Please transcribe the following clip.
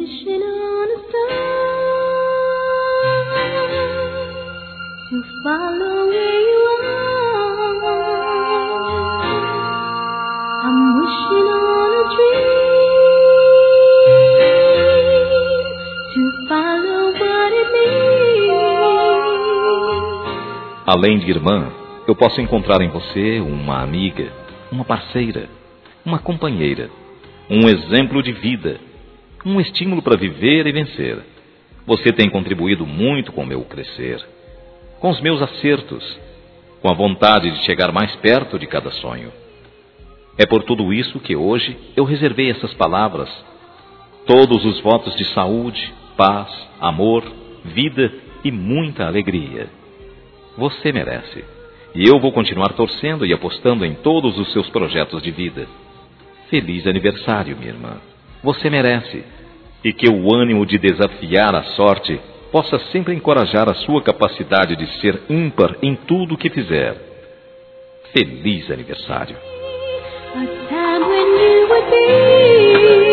wishing on a star to follow where you are. I'm wishing on a dream to follow what it means. Além de irmã, eu posso encontrar em você uma amiga, uma parceira, uma companheira, um exemplo de vida, um estímulo para viver e vencer. Você tem contribuído muito com o meu crescer, com os meus acertos, com a vontade de chegar mais perto de cada sonho. É por tudo isso que hoje eu reservei essas palavras, todos os votos de saúde, paz, amor, vida e muita alegria. Você merece. E eu vou continuar torcendo e apostando em todos os seus projetos de vida. Feliz aniversário, minha irmã. Você merece. E que o ânimo de desafiar a sorte possa sempre encorajar a sua capacidade de ser ímpar em tudo o que fizer. Feliz aniversário.